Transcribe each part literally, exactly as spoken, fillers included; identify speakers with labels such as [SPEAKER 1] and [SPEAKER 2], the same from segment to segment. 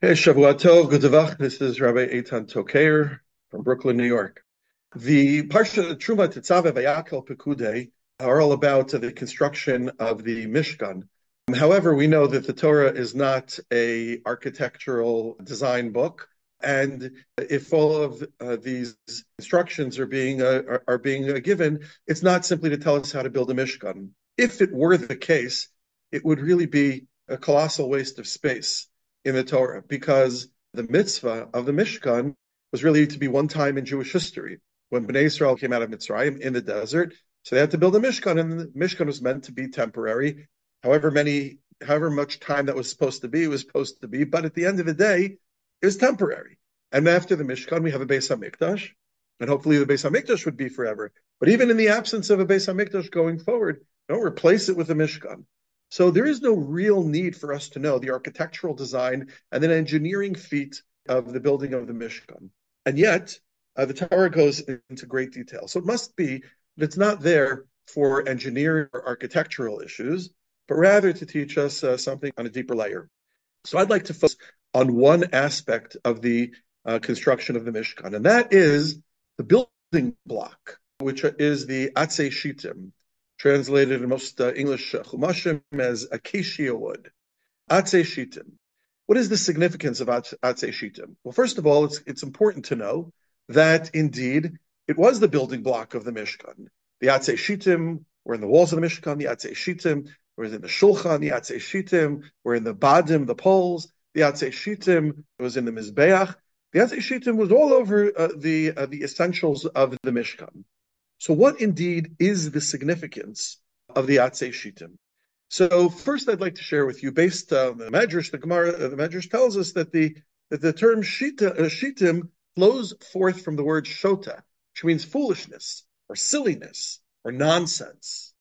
[SPEAKER 1] Hey, Shavua Tov, good Davach. This is Rabbi Eitan Tokayer from Brooklyn, New York. The Parsha Truma Tetzaveh Vayakel Pekudei are all about uh, the construction of the Mishkan. However, we know that the Torah is not a architectural design book, and if all of uh, these instructions are being uh, are, are being uh, given, it's not simply to tell us how to build a Mishkan. If it were the case, it would really be a colossal waste of space in the Torah, because the mitzvah of the Mishkan was really to be one time in Jewish history when Bnei Israel came out of Mitzrayim in the desert. So they had to build a Mishkan, and the Mishkan was meant to be temporary. However many, however much time that was supposed to be, it was supposed to be. But at the end of the day, it was temporary. And after the Mishkan, we have a Beis Hamikdash, and hopefully the Beis Hamikdash would be forever. But even in the absence of a Beis Hamikdash going forward, don't replace it with a Mishkan. So there is no real need for us to know the architectural design and then engineering feat of the building of the Mishkan. And yet, uh, the Torah goes into great detail. So it must be that it's not there for engineering or architectural issues, but rather to teach us uh, something on a deeper layer. So I'd like to focus on one aspect of the uh, construction of the Mishkan, and that is the building block, which is the Atzei Shittim, translated in most uh, English uh, chumashim as acacia wood. Atzei Shittim. What is the significance of Atzei Shittim? Well, first of all, it's it's important to know that indeed it was the building block of the Mishkan. The Atzei Shittim were in the walls of the Mishkan. The Atzei Shittim were in the Shulchan. The Atzei Shittim were in the Badim, the poles. The Atzei Shittim was in the Mizbeach. The Atzei Shittim was all over uh, the uh, the essentials of the Mishkan. So what indeed is the significance of the Atzei Shittim? So first I'd like to share with you, based on the Medrash, the Gemara, the Medrash tells us that the that the term shita, uh, Shittim flows forth from the word shota, which means foolishness or silliness or nonsense.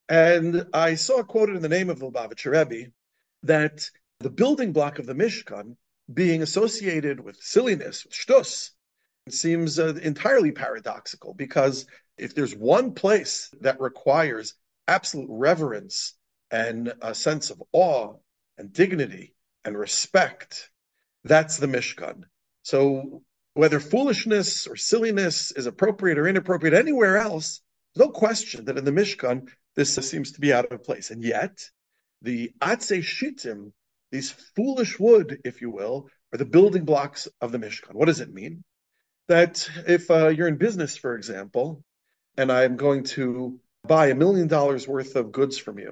[SPEAKER 1] And I saw quoted in the name of the Lubavitcher Rebbe that the building block of the Mishkan being associated with silliness, with shtus, seems uh, entirely paradoxical, because if there's one place that requires absolute reverence and a sense of awe and dignity and respect, that's the Mishkan. So whether foolishness or silliness is appropriate or inappropriate anywhere else, there's no question that in the Mishkan, this seems to be out of place. And yet, the Atzei Shittim, these foolish wood, if you will, are the building blocks of the Mishkan. What does it mean? That if uh, you're in business, for example, and I'm going to buy a million dollars worth of goods from you.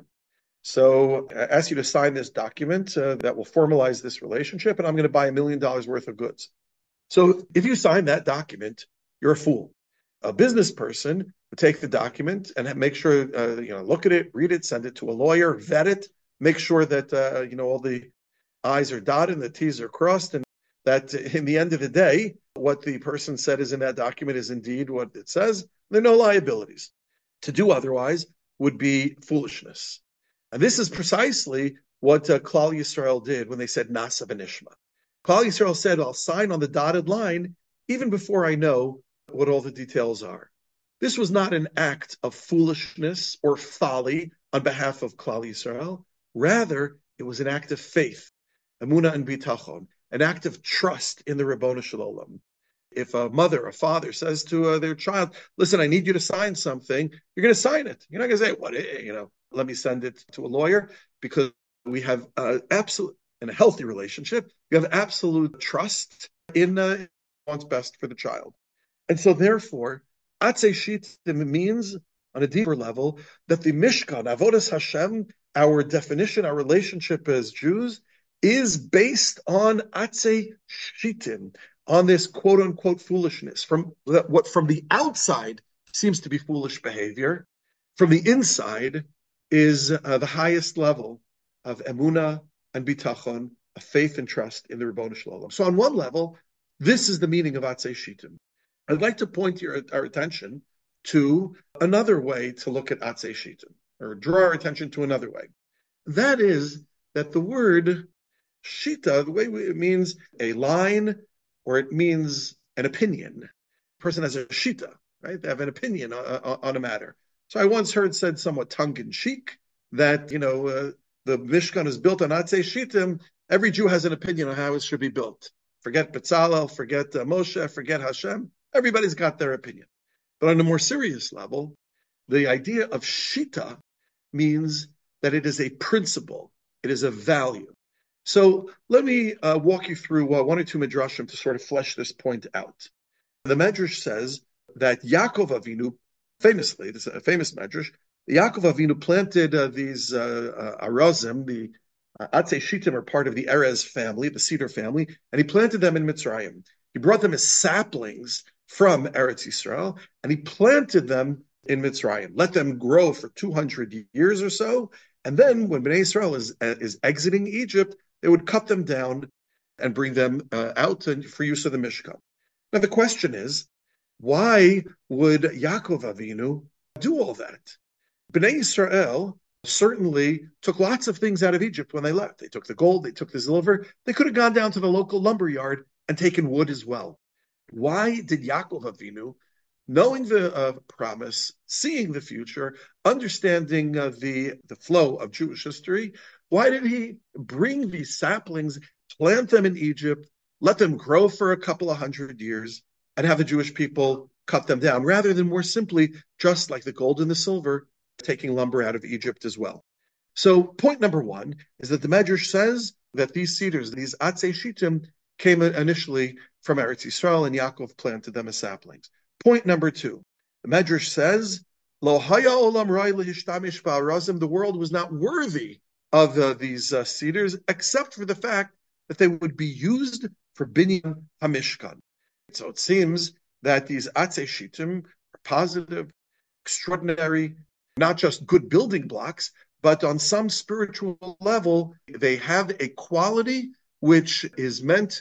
[SPEAKER 1] So I ask you to sign this document uh, that will formalize this relationship, and I'm going to buy a million dollars worth of goods. So if you sign that document, you're a fool. A business person would take the document and make sure, uh, you know, look at it, read it, send it to a lawyer, vet it, make sure that, uh, you know, all the I's are dotted and the T's are crossed, and that in the end of the day, what the person said is in that document is indeed what it says. There are no liabilities. To do otherwise would be foolishness. And this is precisely what uh, Klal Yisrael did when they said Nasa B'nishma. Klal Yisrael said, I'll sign on the dotted line even before I know what all the details are. This was not an act of foolishness or folly on behalf of Klal Yisrael. Rather, it was an act of faith, Emunah and Bitachon, an act of trust in the Ribono Shel Olam. If a mother or father says to uh, their child, listen, I need you to sign something, you're going to sign it. You're not going to say, what, you know, let me send it to a lawyer, because we have uh, absolute, in a healthy relationship, you have absolute trust in uh, what's best for the child. And so therefore, Atzei Shittim means on a deeper level that the Mishkan, Avodas Hashem, our definition, our relationship as Jews, is based on Atzei Shittim, on this quote unquote foolishness, from what from the outside seems to be foolish behavior, from the inside is uh, the highest level of emunah and bitachon, of faith and trust in the Ribono Shel Olam. So on one level, this is the meaning of Atzei Shittim. I'd like to point your, our attention to another way to look at Atzei Shittim, or draw our attention to another way. That is that the word shita, the way it means a line, or it means an opinion. A person has a shita, right? They have an opinion on, on a matter. So I once heard said somewhat tongue-in-cheek that, you know, uh, the Mishkan is built on Atzei Shittim, Every Jew has an opinion on how it should be built. Forget Bezalel, forget uh, Moshe, forget Hashem. Everybody's got their opinion. But on a more serious level, the idea of Shita means that it is a principle, it is a value. So let me uh, walk you through uh, one or two midrashim to sort of flesh this point out. The Medrash says that Yaakov Avinu, famously, this is a famous Medrash, Yaakov Avinu planted uh, these uh, uh, arazim, the uh, Atzei Shittim are part of the Erez family, the cedar family, and he planted them in Mitzrayim. He brought them as saplings from Eretz Yisrael, and he planted them in Mitzrayim, let them grow for two hundred years or so, and then when Bnei Israel is, uh, is exiting Egypt, they would cut them down and bring them uh, out for use of the Mishkan. Now the question is, why would Yaakov Avinu do all that? Bnei Israel certainly took lots of things out of Egypt when they left. They took the gold, they took the silver. They could have gone down to the local lumber yard and taken wood as well. Why did Yaakov Avinu, knowing the uh, promise, seeing the future, understanding uh, the, the flow of Jewish history, why did he bring these saplings, plant them in Egypt, let them grow for a couple of hundred years, and have the Jewish people cut them down, rather than more simply, just like the gold and the silver, taking lumber out of Egypt as well? So point number one is that the Medrash says that these cedars, these Atzei Shittim, came initially from Eretz Yisrael, and Yaakov planted them as saplings. Point number two, the Medrash says, Lo haya olam rai lehistamish ba'arazim, the world was not worthy of uh, these uh, cedars, except for the fact that they would be used for binyan hamishkan. So it seems that these Atzei Shittim are positive, extraordinary, not just good building blocks, but on some spiritual level, they have a quality which is meant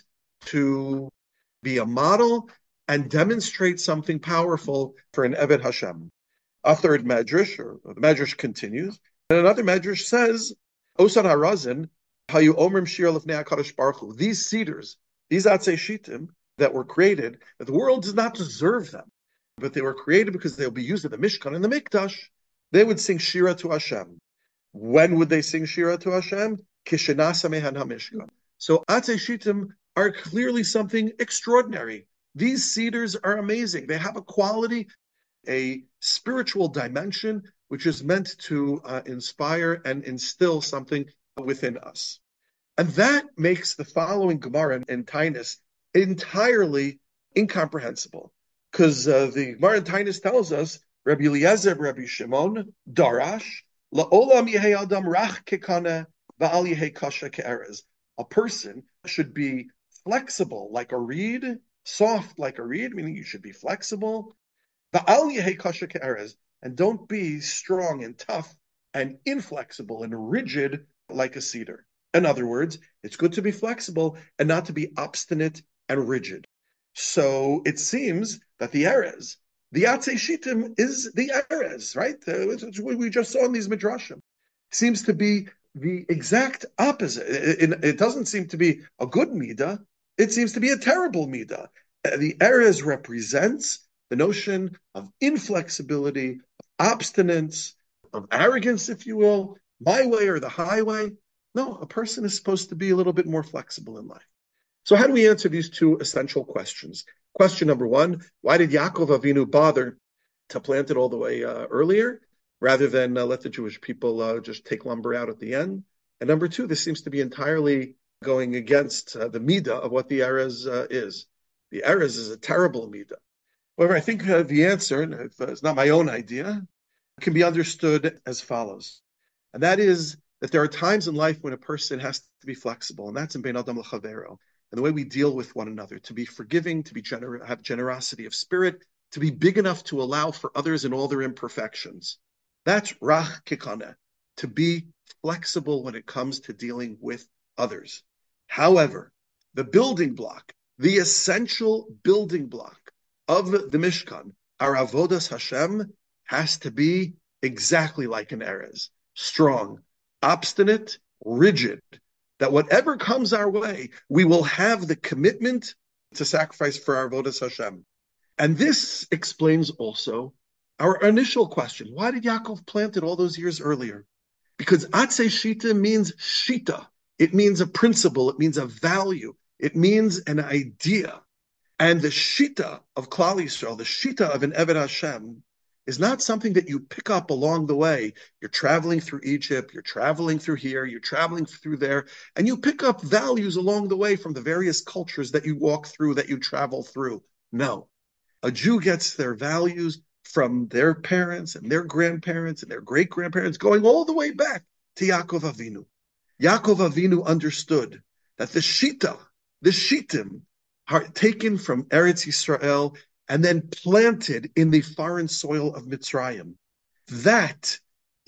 [SPEAKER 1] to be a model and demonstrate something powerful for an Eved Hashem. A third Medrash, or the Medrash continues, and another Medrash says, Osan harazin, hayu omrim shir lefnei HaKadosh Baruch Hu. These cedars, these Atzei Shittim that were created, that the world does not deserve them, but they were created because they'll be used in the Mishkan and the Mikdash. They would sing Shira to Hashem. When would they sing Shira to Hashem? Kishenasa mehan hamishkan. So Atzei Shittim are clearly something extraordinary. These cedars are amazing. They have a quality, a spiritual dimension, which is meant to uh, inspire and instill something within us. And that makes the following Gemara in Taanis entirely incomprehensible. Because uh, the Gemara in Taanis tells us, Rabbi Eliezer, Rabbi Shimon, Darash, La'olam yehei adam rach kekane, va'al yehei kasha ke'erez. A person should be flexible like a reed, soft like a reed, meaning you should be flexible. Va'al yehei kasha ke'erez, and don't be strong and tough and inflexible and rigid like a cedar. In other words, it's good to be flexible and not to be obstinate and rigid. So it seems that the Erez, the Atzei Shittim is the Erez, right? Uh, we just saw in these Midrashim. Seems to be the exact opposite. It, it, it doesn't seem to be a good midah. It seems to be a terrible midah. Uh, the Erez represents the notion of inflexibility, of obstinance, of arrogance, if you will, my way or the highway. No, a person is supposed to be a little bit more flexible in life. So how do we answer these two essential questions? Question number one, why did Yaakov Avinu bother to plant it all the way uh, earlier, rather than uh, let the Jewish people uh, just take lumber out at the end? And number two, this seems to be entirely going against uh, the midah of what the Erez uh, is. The Erez is a terrible midah. However, I think uh, the answer, and if, uh, it's not my own idea, can be understood as follows. And that is that there are times in life when a person has to be flexible, and that's in Bein Adam L'Chavero, and the way we deal with one another, to be forgiving, to be gener- have generosity of spirit, to be big enough to allow for others in all their imperfections. That's Rach Kikane, to be flexible when it comes to dealing with others. However, the building block, the essential building block of the Mishkan, our Avodas Hashem, has to be exactly like an Erez, strong, obstinate, rigid, that whatever comes our way, we will have the commitment to sacrifice for our Avodas Hashem. And this explains also our initial question. Why did Yaakov plant it all those years earlier? Because Atzei Shita means Shita. It means a principle. It means a value. It means an idea. And the shita of Klal Yisrael, the shita of an Eved Hashem, is not something that you pick up along the way. You're traveling through Egypt, you're traveling through here, you're traveling through there, and you pick up values along the way from the various cultures that you walk through, that you travel through. No. A Jew gets their values from their parents and their grandparents and their great-grandparents, going all the way back to Yaakov Avinu. Yaakov Avinu understood that the shita, the shitim, are taken from Eretz Yisrael and then planted in the foreign soil of Mitzrayim. That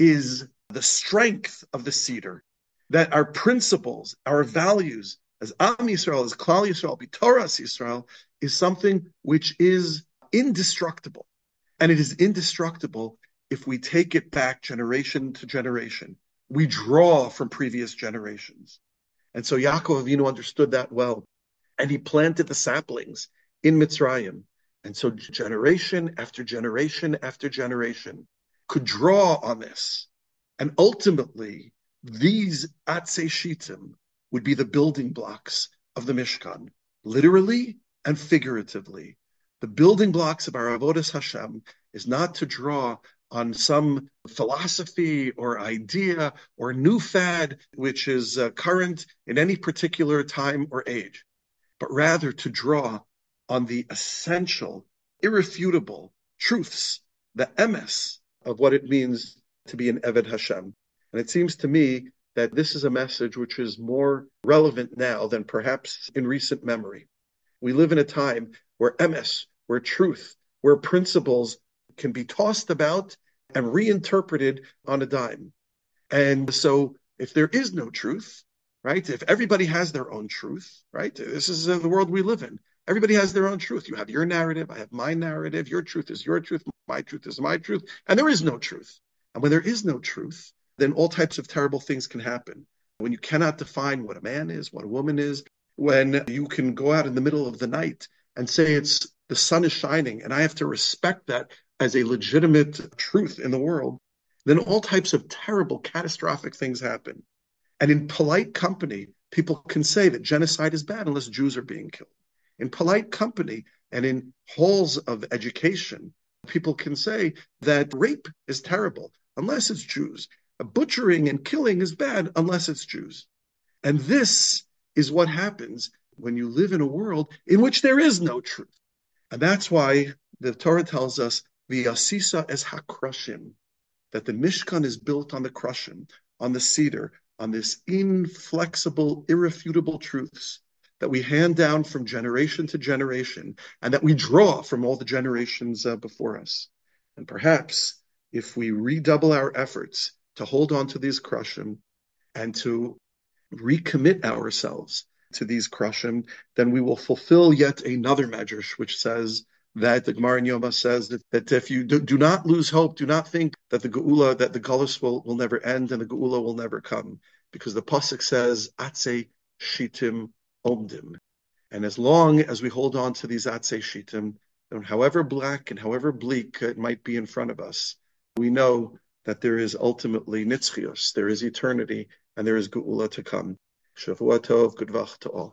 [SPEAKER 1] is the strength of the cedar, that our principles, our values, as Am Yisrael, as Klal Yisrael, B'Toras Yisrael, is something which is indestructible. And it is indestructible if we take it back generation to generation. We draw from previous generations. And so Yaakov Avinu understood that well. And he planted the saplings in Mitzrayim. And so generation after generation after generation could draw on this. And ultimately, these Atzei Shitim would be the building blocks of the Mishkan, literally and figuratively. The building blocks of our Avodas Hashem is not to draw on some philosophy or idea or new fad which is uh, current in any particular time or age, but rather to draw on the essential, irrefutable truths, the emes of what it means to be an Eved Hashem. And it seems to me that this is a message which is more relevant now than perhaps in recent memory. We live in a time where emes, where truth, where principles can be tossed about and reinterpreted on a dime. And so if there is no truth, right, if everybody has their own truth, right, this is uh, the world we live in. Everybody has their own truth. You have your narrative, I have my narrative, your truth is your truth, my truth is my truth, and there is no truth. And when there is no truth, then all types of terrible things can happen. When you cannot define what a man is, what a woman is, when you can go out in the middle of the night and say it's the sun is shining, and I have to respect that as a legitimate truth in the world, then all types of terrible, catastrophic things happen. And in polite company, people can say that genocide is bad unless Jews are being killed. In polite company and in halls of education, people can say that rape is terrible unless it's Jews. Butchering and killing is bad unless it's Jews. And this is what happens when you live in a world in which there is no truth. And that's why the Torah tells us, V'yasisa es hakrushim, that the Mishkan is built on the krushim, on the cedar, on this inflexible, irrefutable truths that we hand down from generation to generation and that we draw from all the generations uh, before us. And perhaps if we redouble our efforts to hold on to these krushim and to recommit ourselves to these krushim, then we will fulfill yet another medrash, which says that the Gemara in Yoma says that, that if you do, do not lose hope, do not think that the Geula, that the Galus will, will never end and the Geula will never come, because the pasuk says, Atzei Shitim Omdim. And as long as we hold on to these Atzei Shitim, then however black and however bleak it might be in front of us, we know that there is ultimately Nitzchios, there is eternity, and there is Geula to come. Shavua Tov, good vach to all.